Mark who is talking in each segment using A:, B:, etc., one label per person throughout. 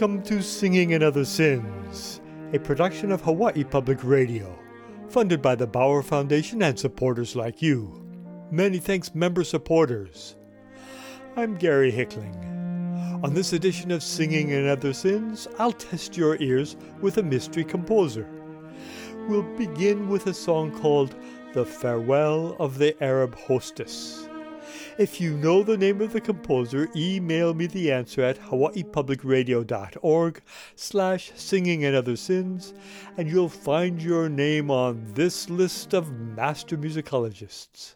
A: Welcome to Singing and Other Sins, a production of Hawaii Public Radio, funded by the Bauer Foundation and supporters like you. Many thanks, member supporters. I'm Gary Hickling. On this edition of Singing and Other Sins, I'll test your ears with a mystery composer. We'll begin with a song called The Farewell of the Arab Hostess. If you know the name of the composer, email me the answer at hawaiipublicradio.org/singingandOtherSins, and you'll find your name on this list of master musicologists.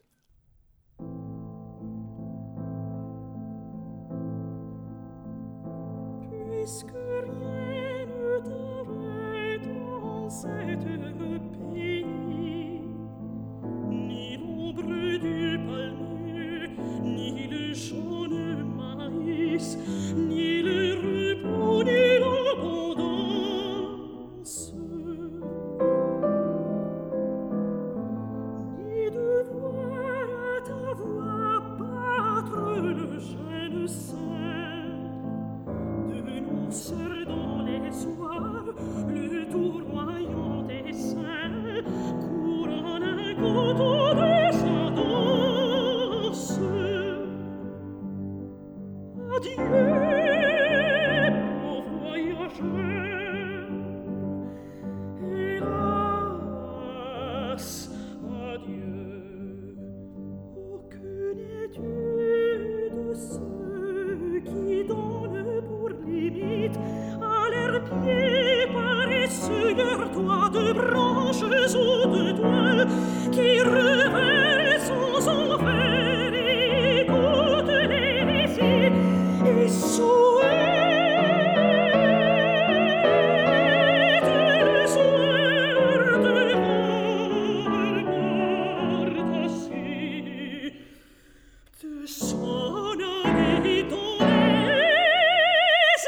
B: Ni le champ de maïs, ni les repos, ni l'abondance, ni de voir à ta voix battre le jeune sein, de nos sœurs dans les soirs, le tournoyant des seins, courant un coteau de sa danse. Adieu, bon voyageur, hélas, adieu. Oh, que n'es-tu de ceux qui donnent pour limite à leurs pieds paresseux leur toit de branches ou de toile, qui reversent sans enfer et écoutent les récits et souhaitent le soir devant leur porte assis de s'en aller dans les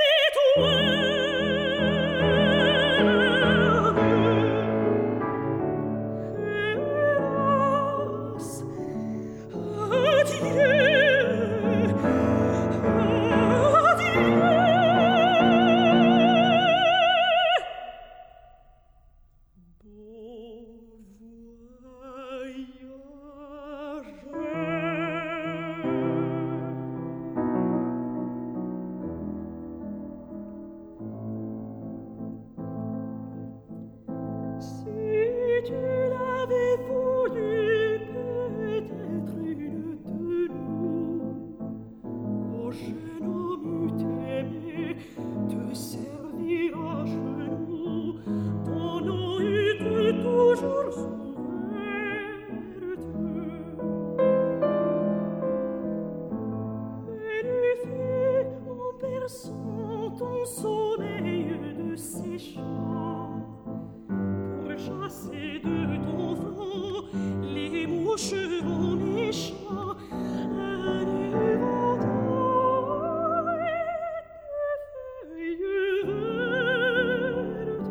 B: étoiles. Hélas, adieu. Ton sommeil de ses chants, pour chasser de ton front les mouches vont méchants, un éventail de feuilles vertes.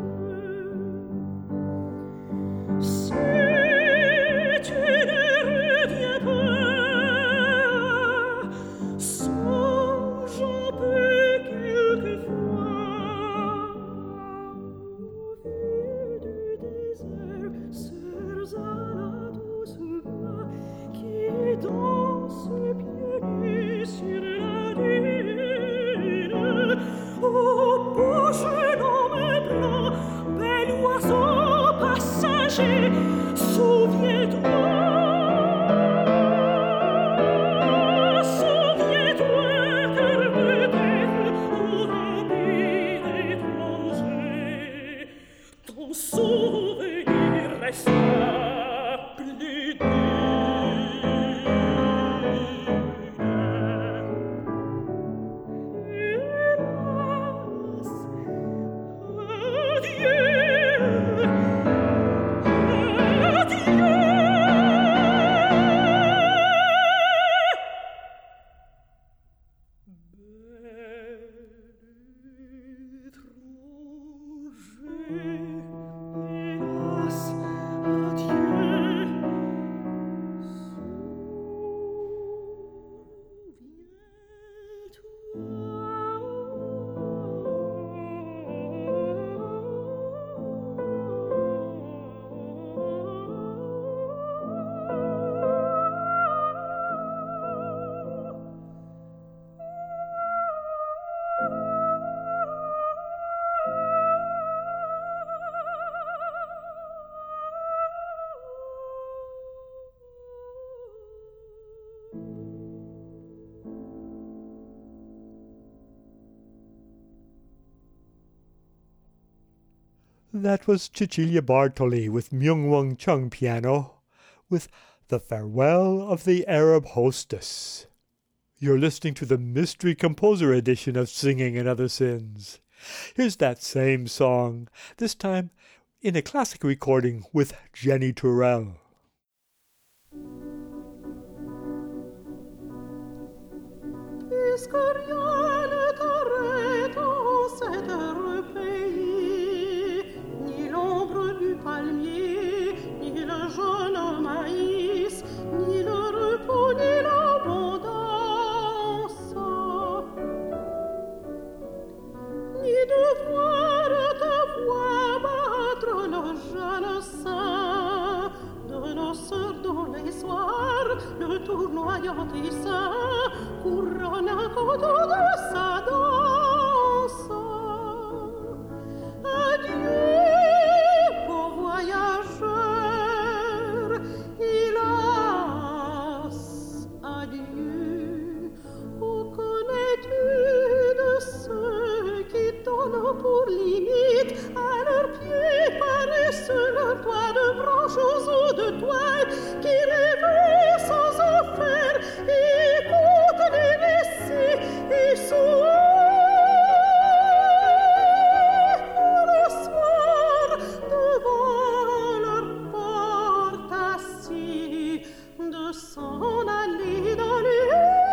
B: Si tu ne reviens pas, songeons peu quelquefois au vieux du désert, sœurs à la douce voix qui danse pieds nus sur la dune. Oh, beau jeune homme blanc, bel oiseau passager, souviens-toi. Ton souvenir restera plus hélas, adieu, adieu.
A: That was Cecilia Bartoli with Myung-Whun Chung piano, with The Farewell of the Arab Hostess. You're listening to the Mystery Composer edition of Singing and Other Sins. Here's that same song, this time in a classic recording with Jenny Turrell.
B: Puisque rien ne t'arrête en cet heureux pays, ni l'ombre du palmier, ni le jaune maïs, ni le repos, ni l'abondance, ni de voir ta voix battre le jeune sein de nos sœurs dans les soirs, le tournoyant essaim couronne à côté de sa danse. Adieu, beau voyageur, hélas, adieu. Oh, connais-tu de ceux qui donnent pour limite à leurs pieds paresseux leur toit de branches ou de toile, qui rêvent sans affaire et écoutent les récits et souhaitent le soir devant leur porte assis de s'en aller dans les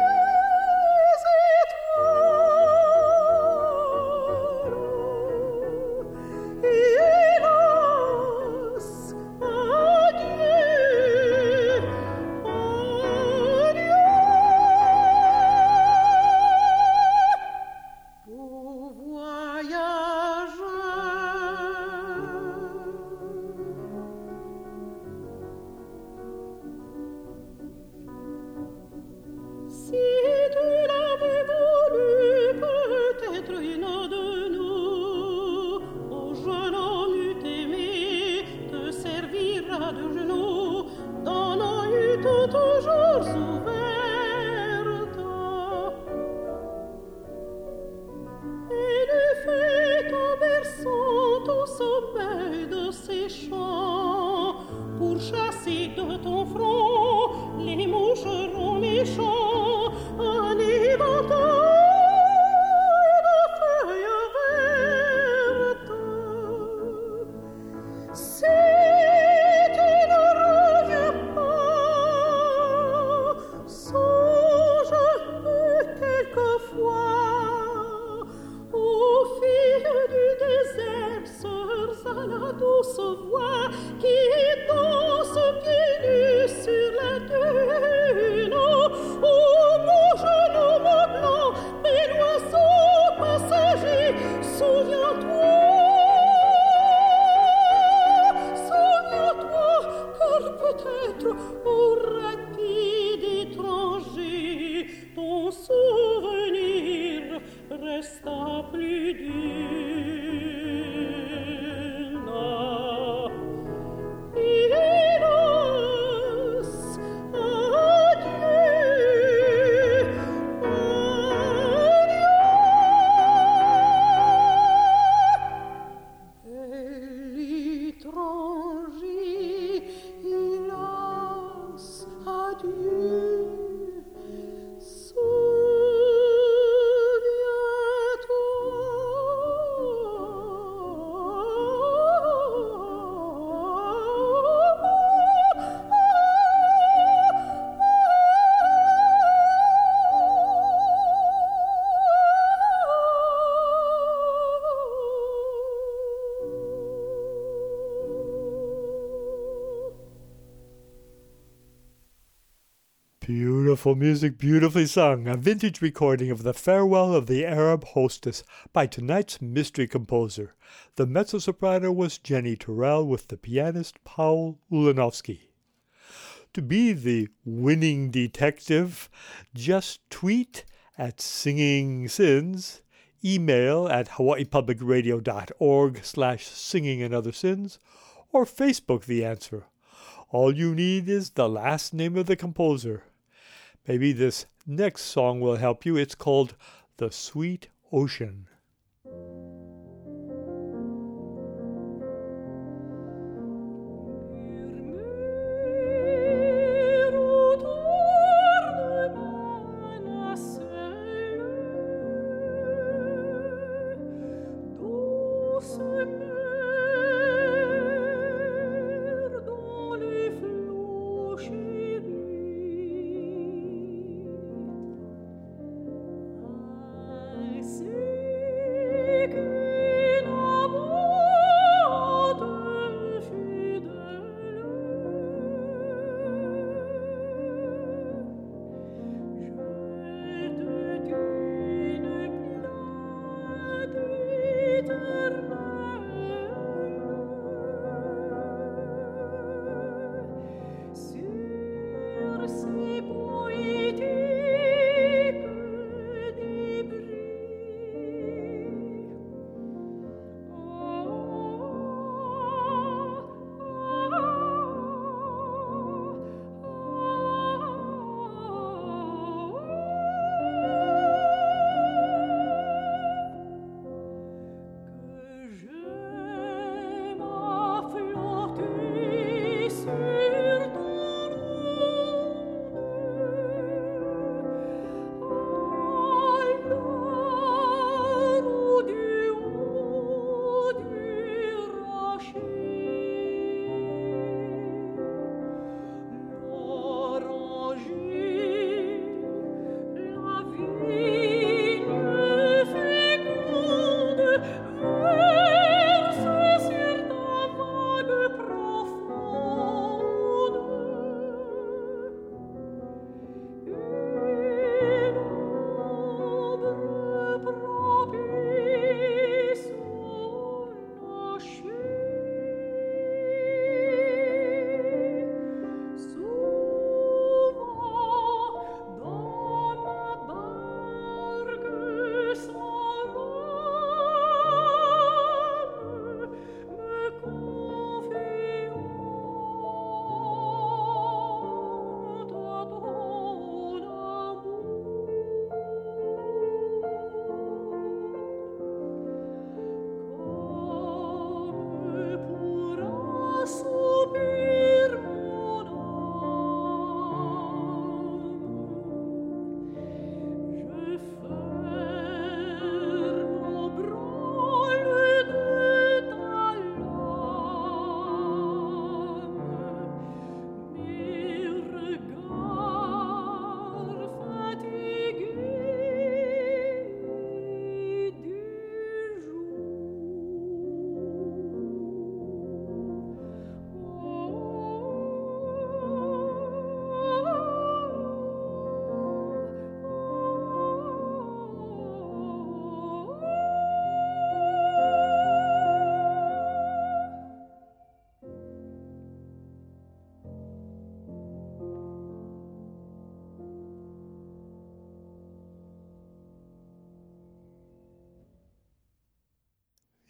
A: Beautiful music, beautifully sung, a vintage recording of The Farewell of the Arab Hostess by tonight's mystery composer. The mezzo-soprano was Jenny Turrell with the pianist Paul Ulanovsky. To be the winning detective, just tweet at Singing Sins, email at hawaiipublicradio.org/singingandother-sins, or Facebook The Answer. All you need is the last name of the composer. Maybe this next song will help you. It's called The Sweet Ocean.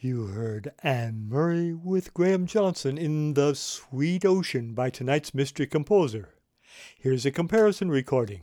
A: You heard Anne Murray with Graham Johnson in The Sweet Ocean by tonight's mystery composer. Here's a comparison recording.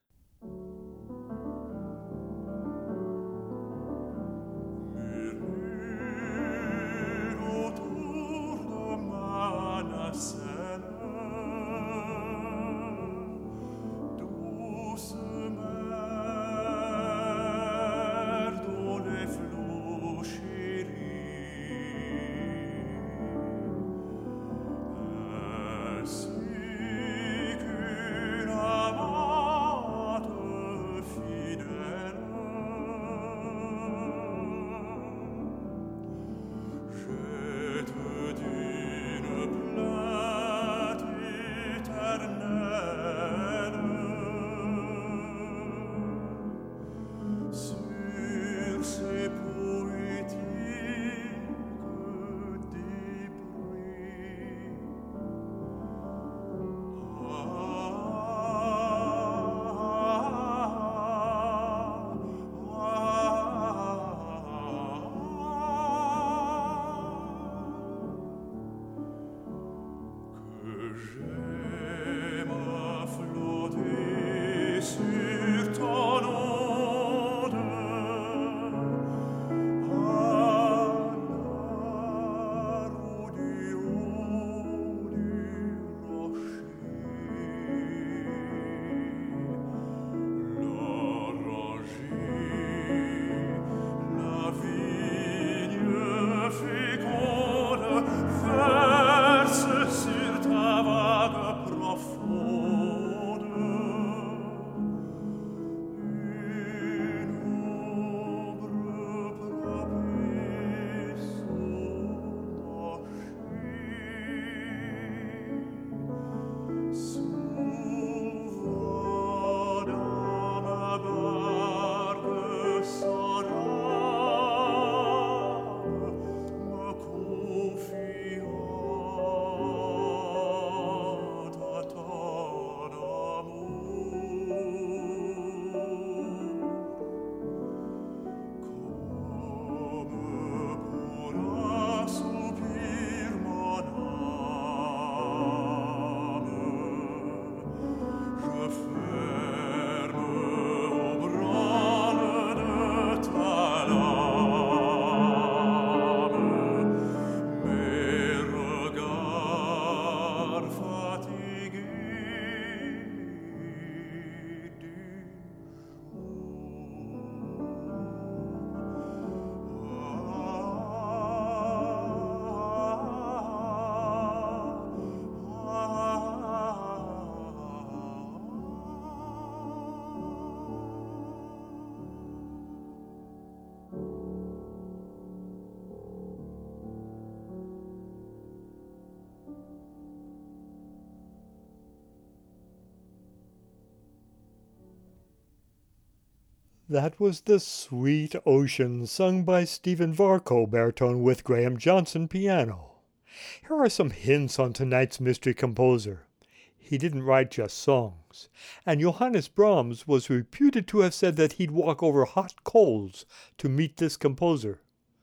A: That was The Sweet Ocean, sung by Stephen Varco, baritone, with Graham Johnson, piano. Here are some hints on tonight's mystery composer. He didn't write just songs, and Johannes Brahms was reputed to have said that he'd walk over hot coals to meet this composer.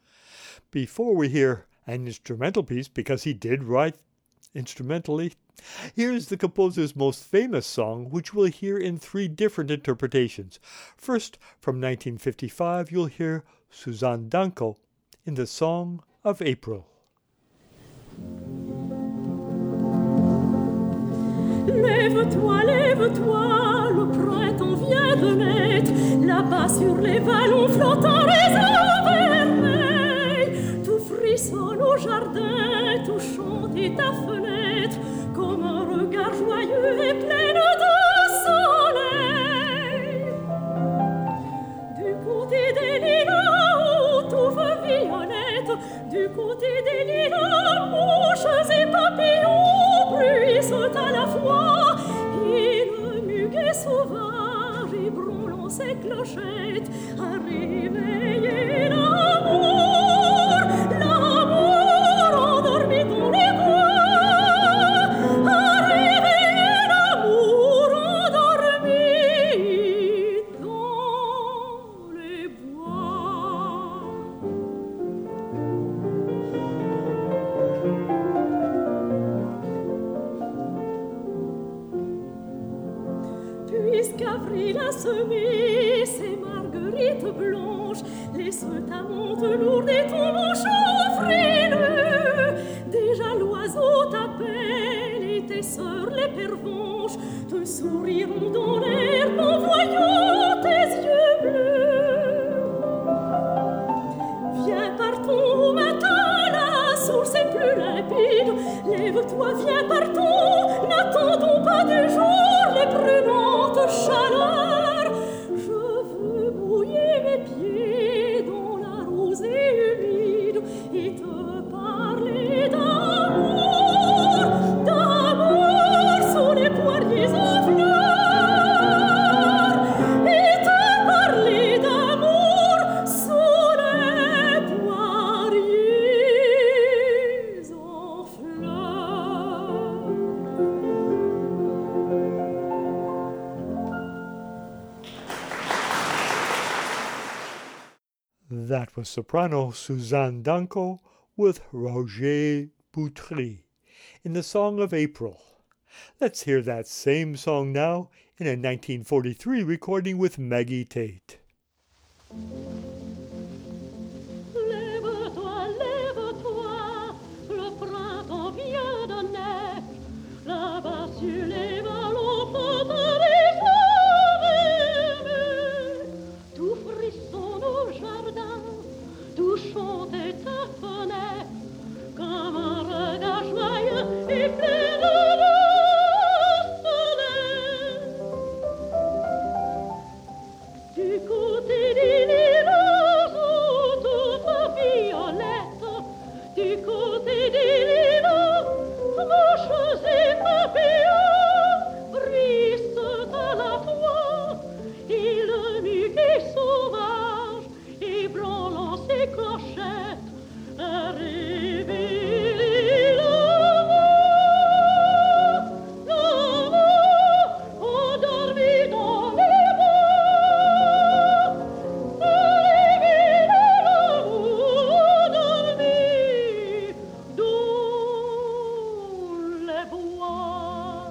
A: Before we hear an instrumental piece, because he did write instrumentally, here's the composer's most famous song, which we'll hear in 3 different interpretations. First, from 1955, you'll hear Susan Danko in the Song of April.
B: Lève-toi, lève-toi, le printemps vient de naître, là-bas sur les vallons flottants les eaux vermeilles. Tout frissonne au jardin, tout chante et ta fenêtre, comme un regard joyeux et plein de soleil. Du côté des lilas, où tout veut violette, du côté des lilas, mouches et papillons bruissent à la fois, et le muguet sauvage ébranlant ses clochettes a réveillé l'amour, l'amour endormi dans les bois, a réveillé l'amour endormi dans les bois. gris la semée, ces marguerites blanches, laisse ta monte lourde et ton manchon frileux. Déjà l'oiseau t'appelle et tes sœurs les pervenches te souriront dans l'air en voyant tes yeux bleus. Viens, partons au matin, la source est plus limpide. Lève-toi, viens, partons, n'attendons pas du jour les brûlantes chaleurs. Je veux mouiller mes pieds dans la rosée humide et te parler d'amour, d'amour sous les poiriers en fleurs, et te parler d'amour sous les poiriers en fleurs.
A: That was soprano Suzanne Danko with Roger Boutry in the Song of April. Let's hear that same song now in a 1943 recording with Maggie Tate.
B: Lève-toi, lève-toi, le printemps vient de naître. Là-bas sur les vallons pendant les forêts, tout frissonne au jardin, tout chante à ta fenêtre, comme un regard joyeux et plein de soleil. Du côté des lilas où tout est violette, du côté des lilas, mouches et papillons bruissent à la fois, et le muguet sauvage et branlant ses clochettes a réveillé l'amour, l'amour endormi dans les bois, réveillé l'amour endormi dans les bois.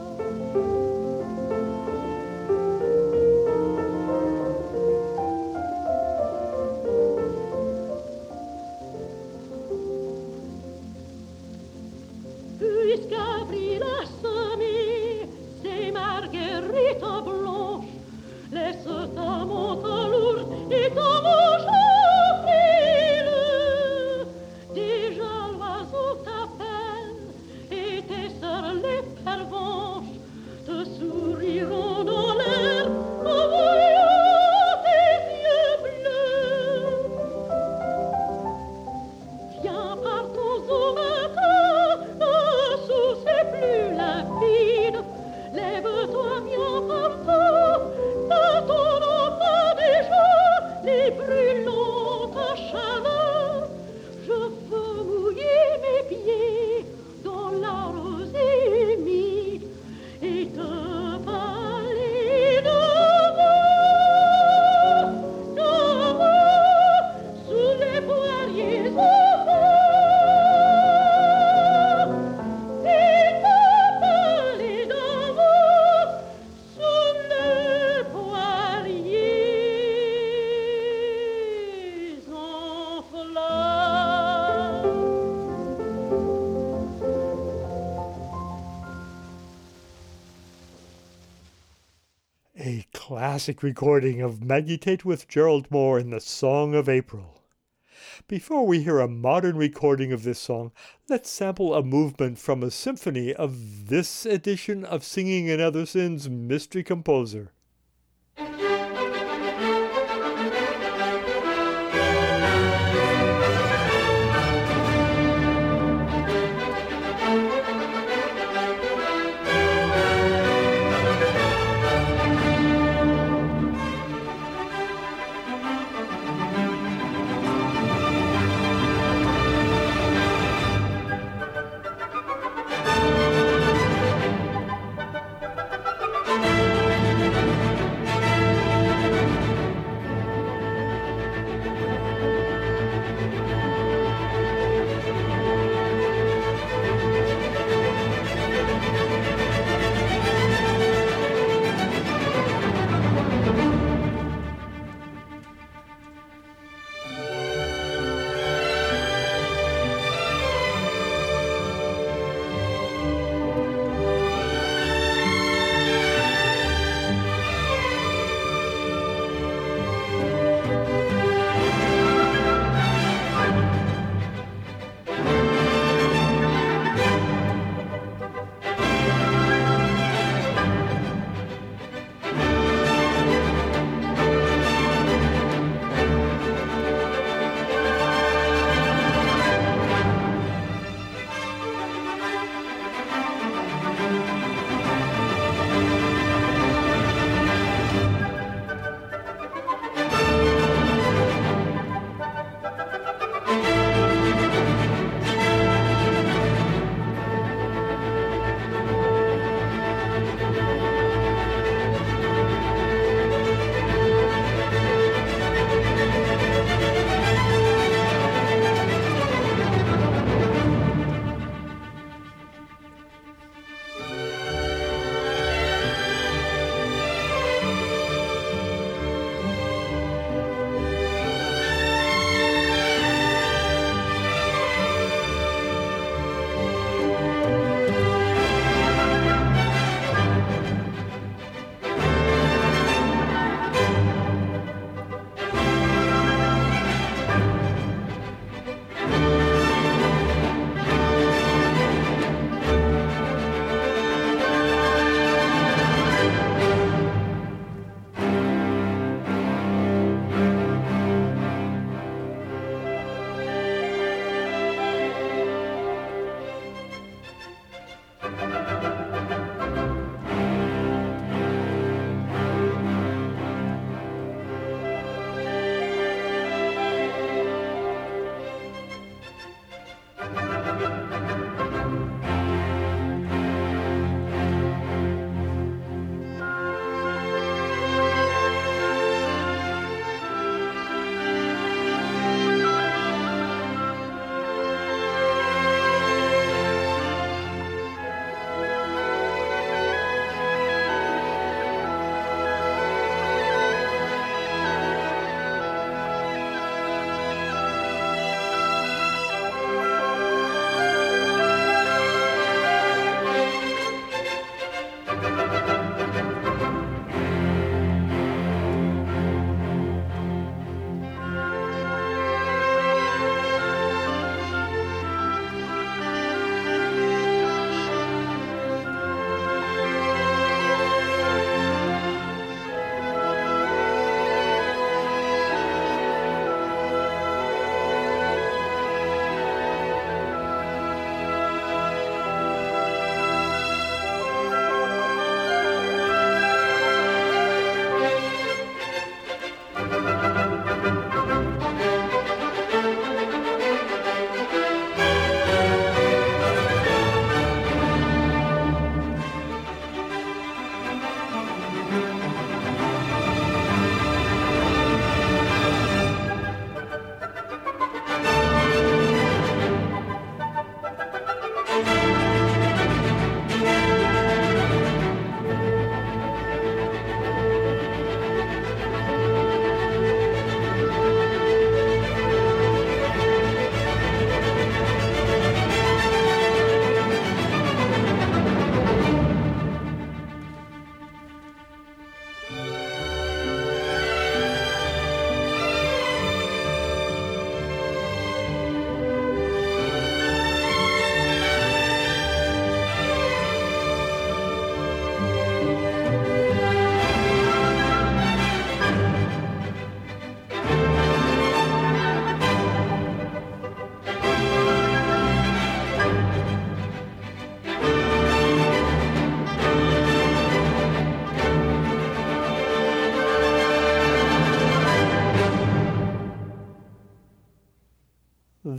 B: Puisqu'à pris la semée, ces marguerites blanches, laisse ta monte lourde et ton manchon frileux. Déjà l'oiseau t'appelle et tes sœurs les pervenches te souriront dans l'air en voyant tes yeux bleus. Viens, partons au matin, sous ces plus limpides. Lève-toi, viens, partons, n'attendons pas déjà les brûlantes chaleurs. Je veux mouiller mes pieds dans la rosée humide et te parler d'amour, d'amour sous les poiriers au fort, et te parler d'amour sous les poiriers en fleurs.
A: A classic recording of Maggie Tate with Gerald Moore in the Song of April. Before we hear a modern recording of this song, let's sample a movement from a symphony of this edition of Singing and Other Sins' mystery composer.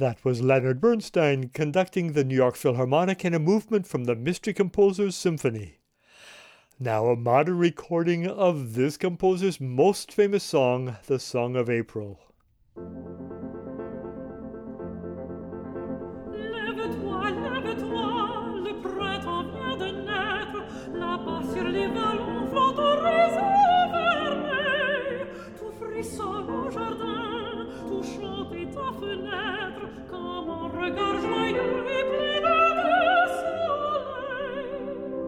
A: That was Leonard Bernstein conducting the New York Philharmonic in a movement from the Mystery Composer's Symphony. Now a modern recording of this composer's most famous song, the Song of April.
B: Lève-toi, lève-toi, le printemps vient de naître, là-bas sur les vallons flotte au réseau vermeil. Tout frissonne au jardin, tout chante à ta fenêtre, comme un regard joyeux et plein de soleil.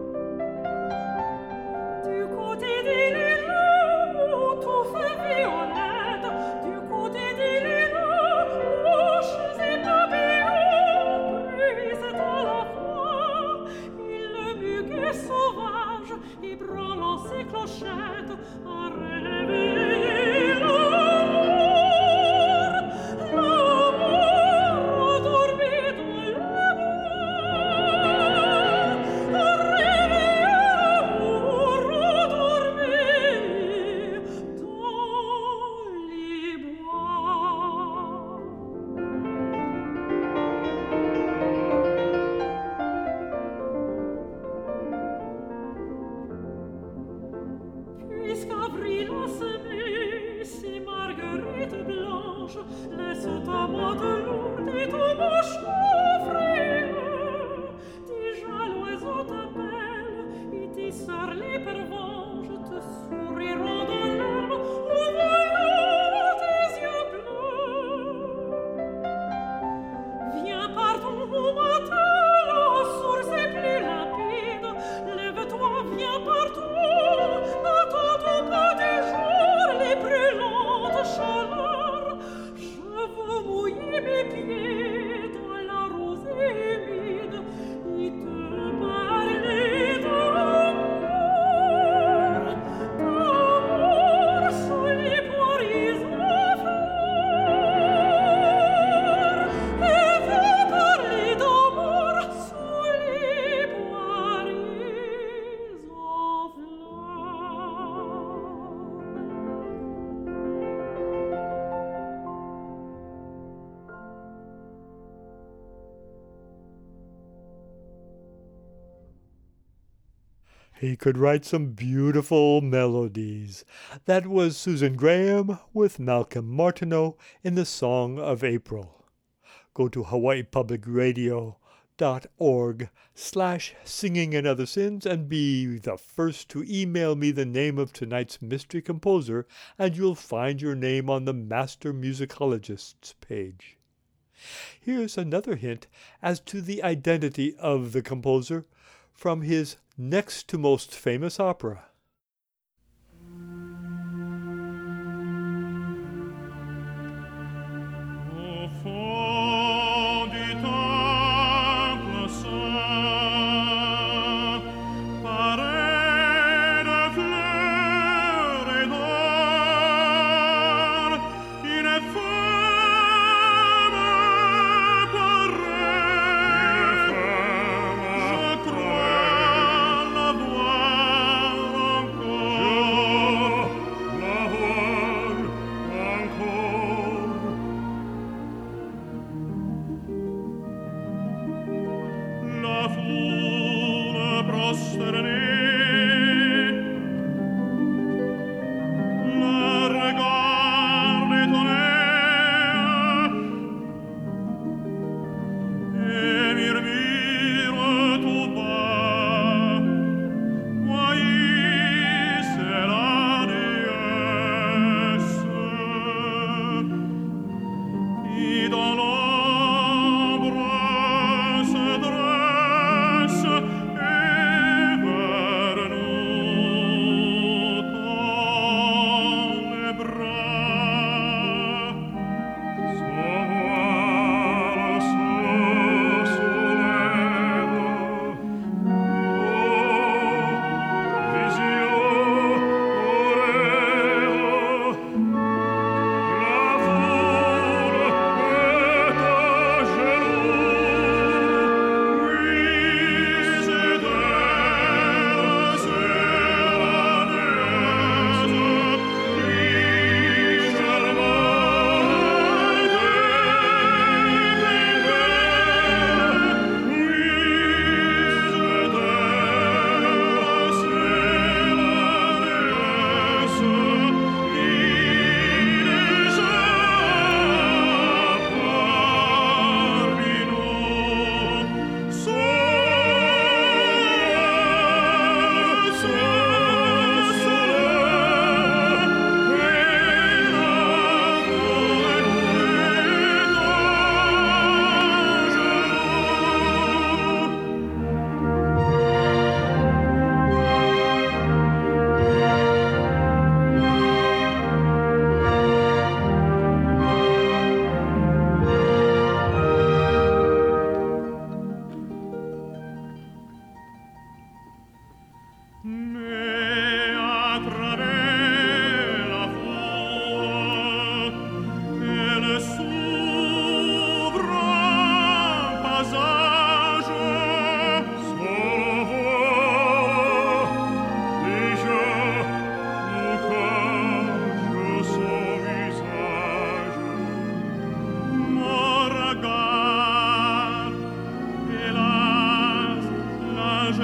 B: Du côté des lilas, tout fait violette, du côté des lilas, mouches et papillons brisent à la fois, et le muguet sauvage, ébranlant ses clochettes, a réveillé l'amour, endormi dans la bois, a réveillé l'amour, endormi dans les bois. Puisqu'avril a semé ses marguerites blanches, laisse ta mode lourde et ton mouchoir frileux. Déjà l'oiseau t'appelle et tes sœurs les pervenches te souriront dans l'herbe en voyant tes yeux bleus. Viens partons au matin, la source est plus limpide. Lève-toi, viens partons, n'attendons pas des jours les brûlantes chaleurs. Je veux mouiller mes pieds dans la rosée humide et te parler d'amour sous les poiriers en fleurs. Et veux parler d'amour sous les poiriers en fleurs.
A: He could write some beautiful melodies. That was Susan Graham with Malcolm Martineau in the Song of April. Go to hawaiipublicradio.org/singing and other sins and be the first to email me the name of tonight's mystery composer, and you'll find your name on the Master Musicologists page. Here's another hint as to the identity of the composer from his next to most famous opera.
C: Au fond du temple saint, paré de fleurs et d'or, une femme paraît. Je crois la voir encore, la voir encore. La foule prosternée la regarde étonnée et murmure tout bas: voyez, c'est la déesse qui dans l'ombre se dresse et va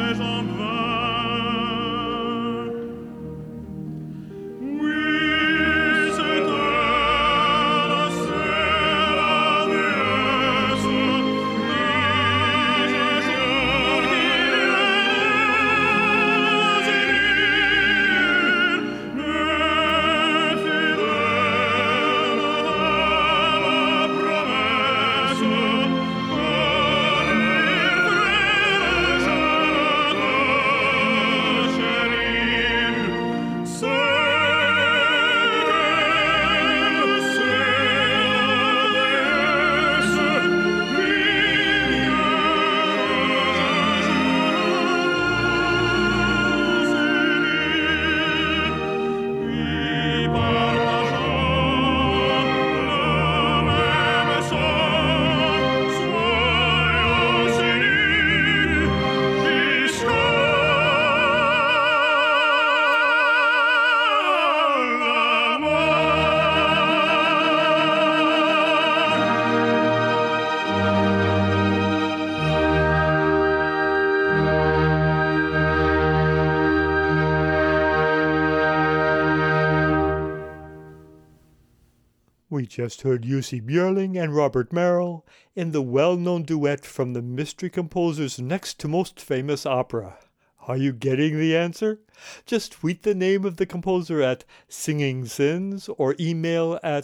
A: We just heard Jussi Björling and Robert Merrill in the well-known duet from the mystery composer's next to most famous opera. Are you getting the answer? Just tweet the name of the composer at Singing Sins or email at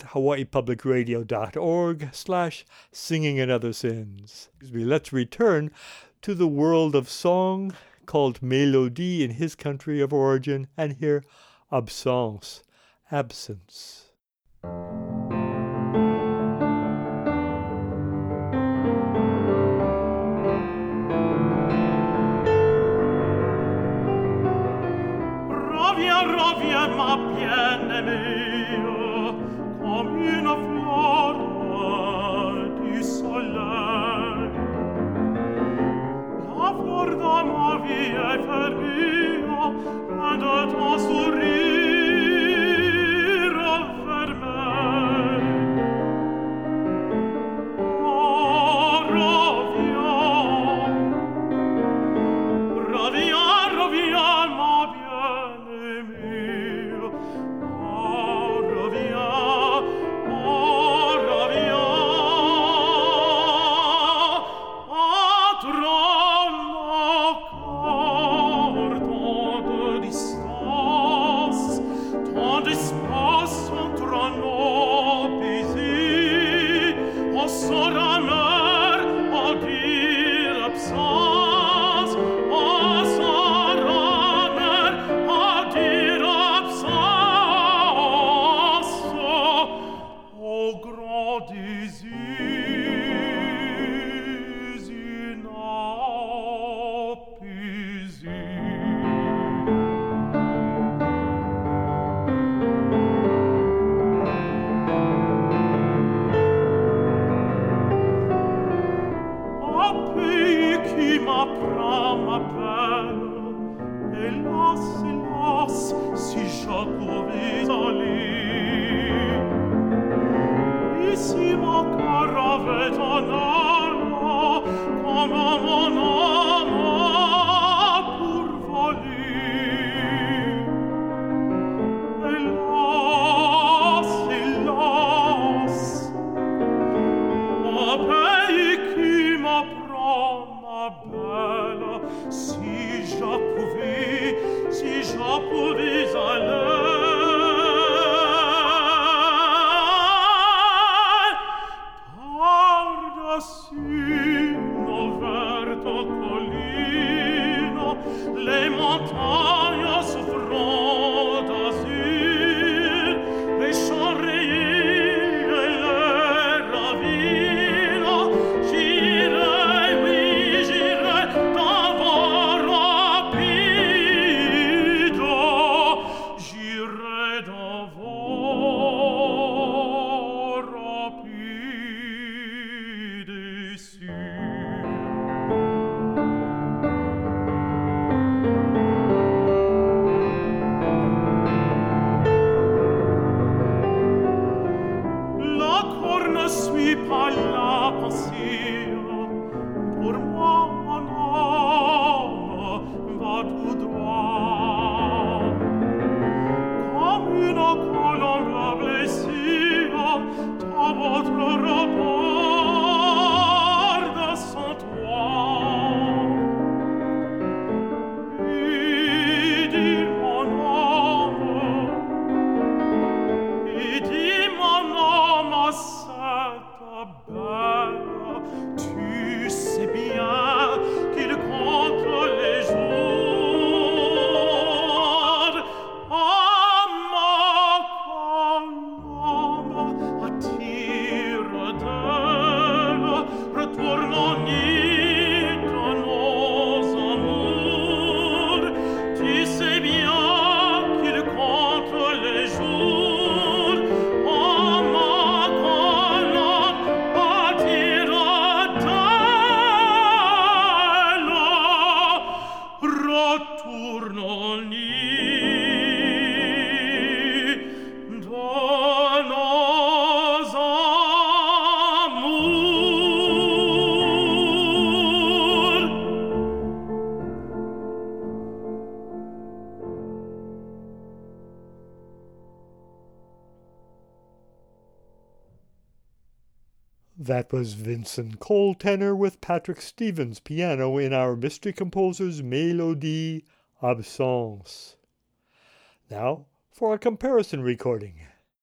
A: hawaiipublicradio.org/singingandother-sins. Let's return to the world of song called Mélodie in his country of origin and hear Absence, absence.
C: Reviens, ma bien-aimée, comme une fleur du soleil. La fleur de ma vie est fermée, loin de ton sourire vermeil. Oh, reviens, reviens, reviens, ma bien-aimée. Oh, reviens, entre nos corps tant de distance, tant d'espace entre nos baisers. On sera mer à dire absence, on sera mer à dire absence. Au grand désir inapaisé. Un pays qui m'apprend ma peine, hélas, hélas, si je pouvais aller. Ici mon cœur avait un âme, comme mon âme pour voler. Hélas, hélas, mon pays qui m'apprend ma belle, si je pouvais aller. Par-dessus nos vertes collines, les montagnes s'ouvrant d'azur, les champs rayés et les ravines, j'irai, oui, j'irai d'un vent rapide, j'irai d'un vent rapide et sûr.
A: That was Vincent Cole tenor with Patrick Stevens piano in our mystery composer's Mélodie Absence. Now for a comparison recording.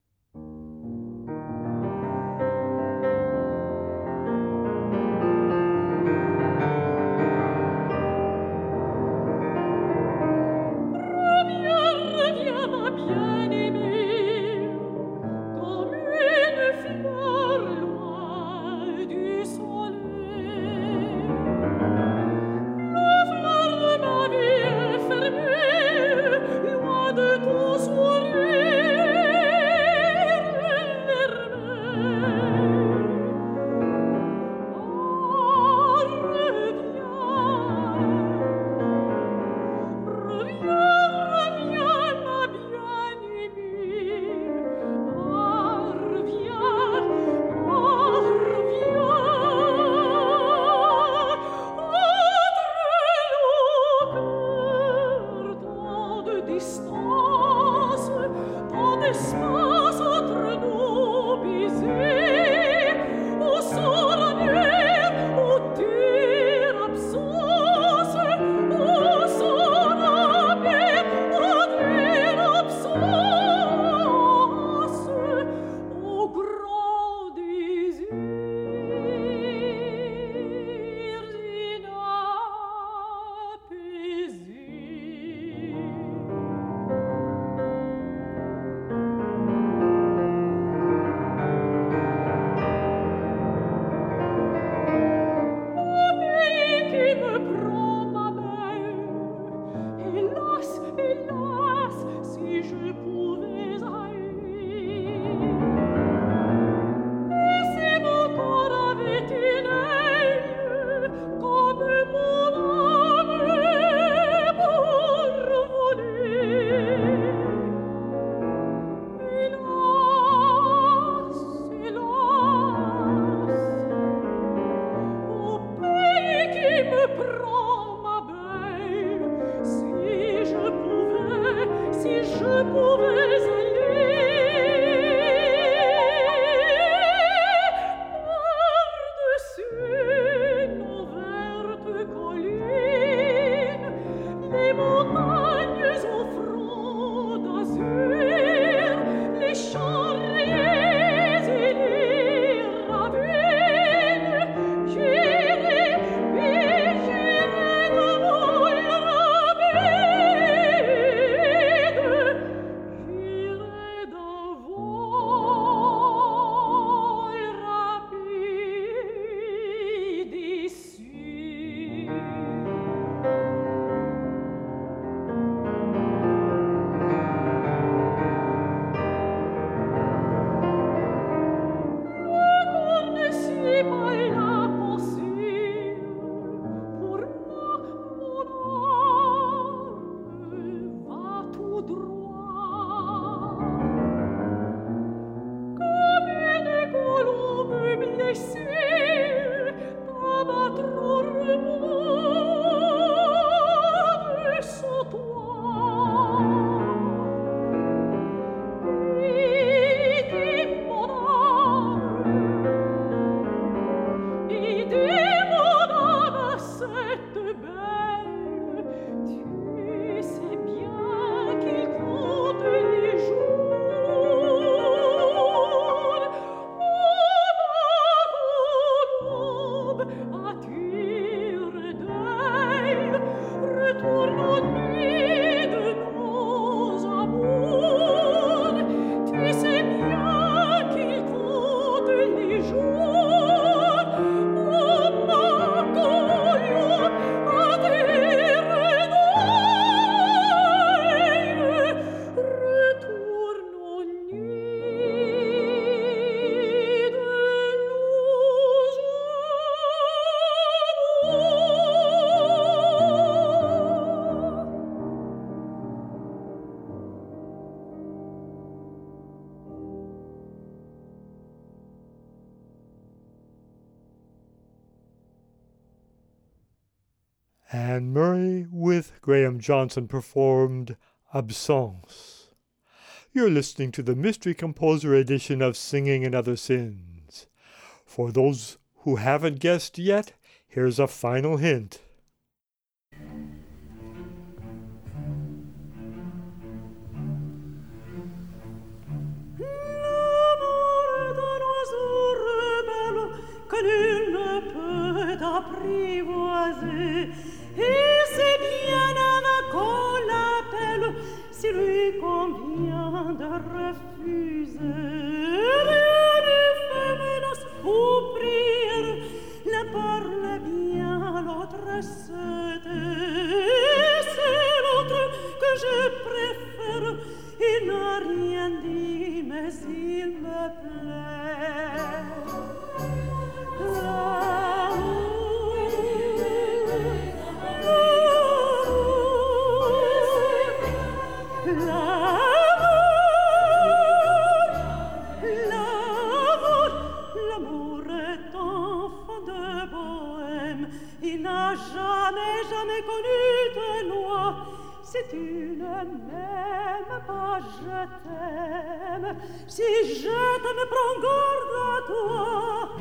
A: Anne Murray with Graham Johnson performed Absence. You're listening to the Mystery Composer edition of Singing and Other Sins. For those who haven't guessed yet, here's a final hint.
B: Apprivoiser, et c'est bien avant qu'on l'appelle, si lui convient de refuser. Rien ne fait menace ou prière, l'un parle bien, l'autre se tait. C'est l'autre que je préfère, il n'a rien dit, mais il me plaît. L'amour est enfant de bohème, il n'a jamais connu de loi. Si tu ne m'aimes pas, je t'aime. Si je t'aime, prends garde à toi.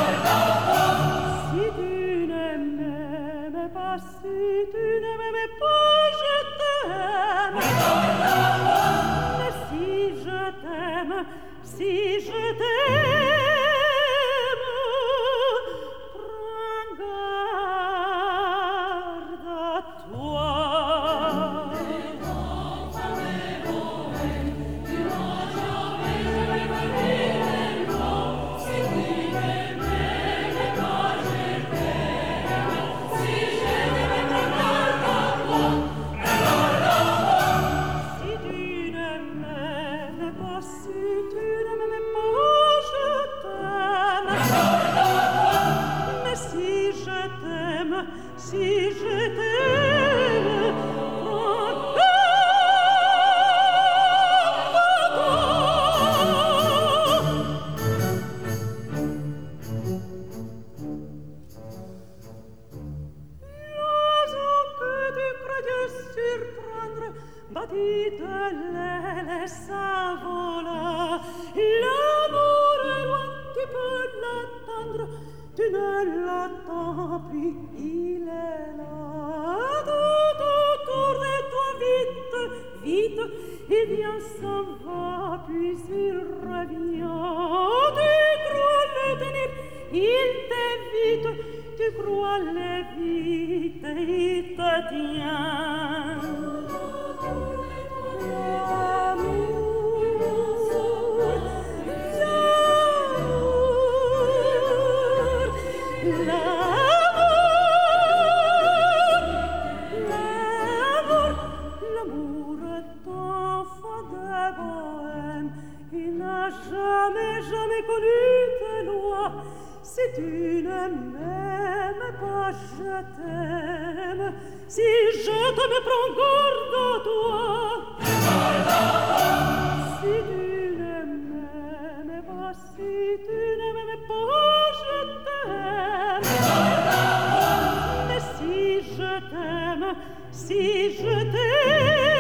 B: Si tu ne m'aimes pas, si tu ne m'aimes pas, je t'aime. Mais si je t'aime, si je t'aime, prends garde à toi. Si je t'aime, prends l'oiseau que tu croyais surprendre, bâti de l'aile s'envola. L'amour est loin, tu peux l'attendre, tu ne l'attends plus, il est là. Tout autour de toi, vite, il vient, s'en va, puis il revient. Tu crois le tenir, il t'évite, tu crois le vite, il te tient. Jamais connu de loi. Si tu ne m'aimes pas, je t'aime. Si je t'aime, prends garde à toi. Si tu ne m'aimes pas, si tu ne m'aimes pas, je t'aime. Mais si je t'aime, si je t'aime,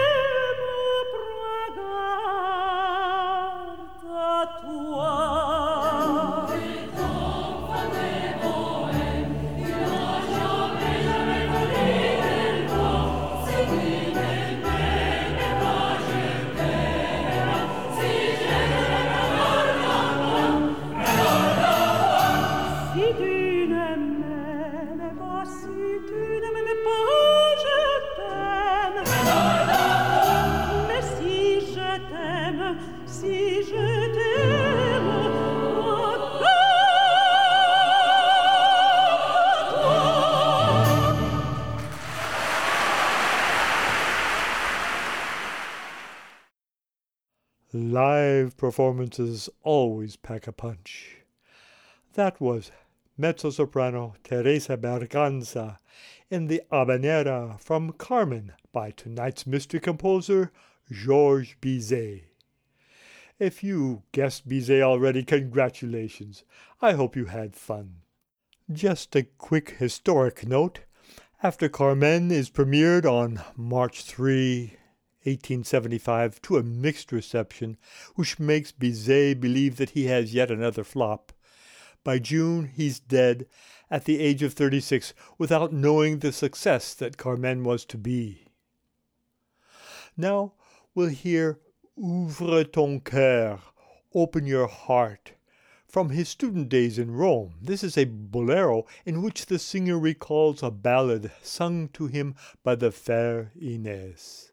A: Live performances always pack a punch. That was mezzo-soprano Teresa Berganza in the Habanera from Carmen by tonight's mystery composer Georges Bizet. If you guessed Bizet already, congratulations. I hope you had fun. Just a quick historic note. After Carmen is premiered on March 3, 1875, to a mixed reception, which makes Bizet believe that he has yet another flop. By June, he's dead at the age of 36 without knowing the success that Carmen was to be. Now we'll hear Ouvre ton cœur, open your heart, from his student days in Rome. This is a bolero in which the singer recalls a ballad sung to him by the fair Inés.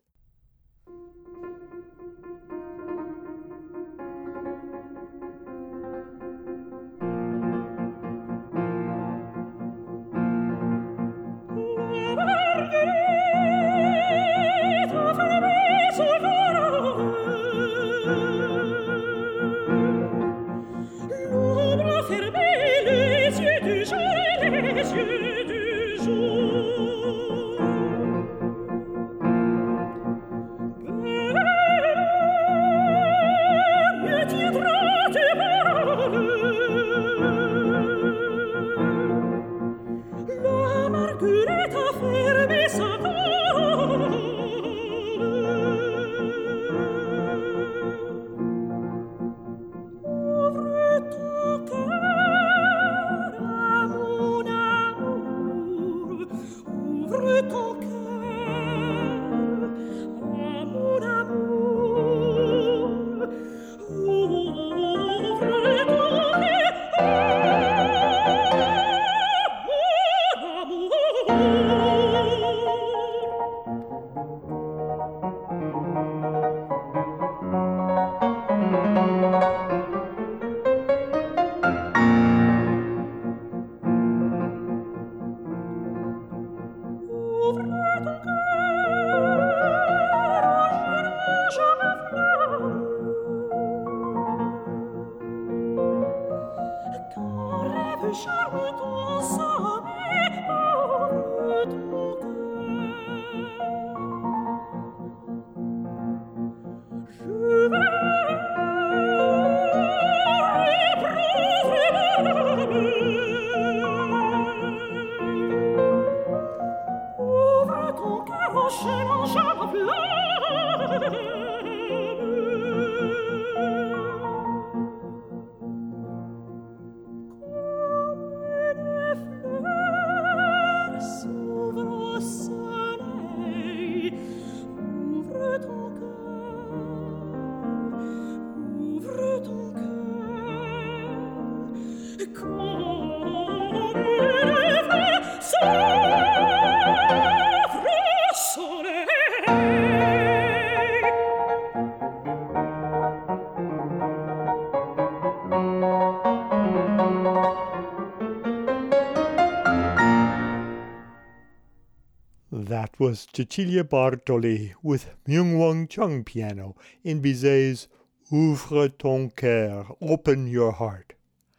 A: That was Cecilia Bartoli with Myung-Whun Chung piano in Bizet's Ouvre ton cœur, open your heart.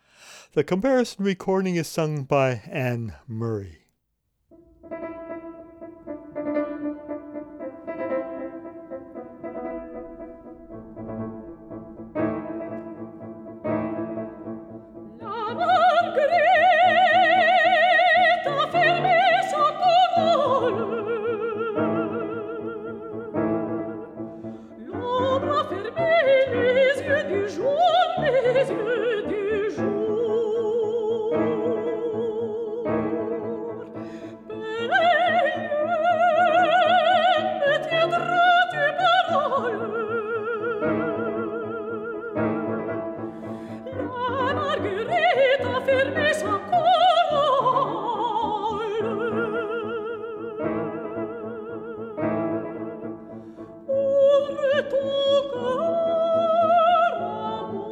A: The comparison recording is sung by Anne Murray.
B: Ouvre ton cœur,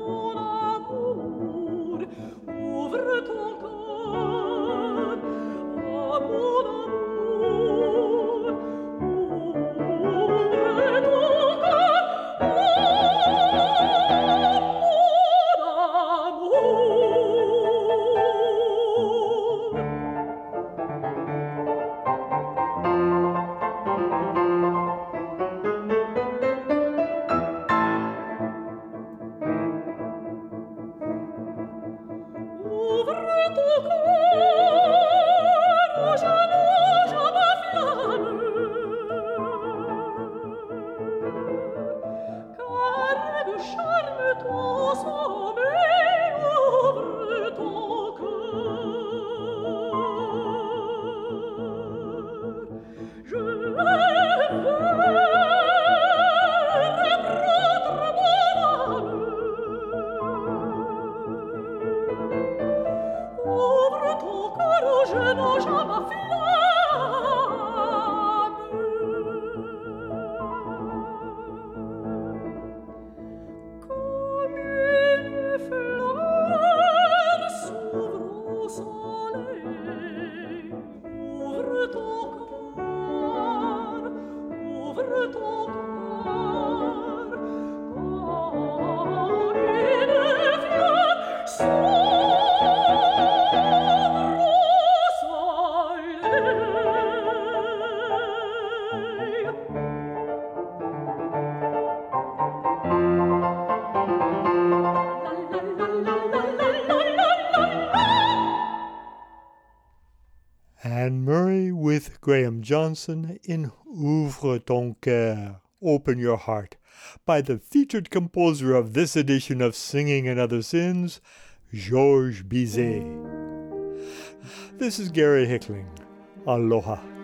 A: Anne Murray with Graham Johnson in Ouvre ton cœur, Open Your Heart, by the featured composer of this edition of Singing and Other Sins, Georges Bizet. This is Gary Hickling. Aloha.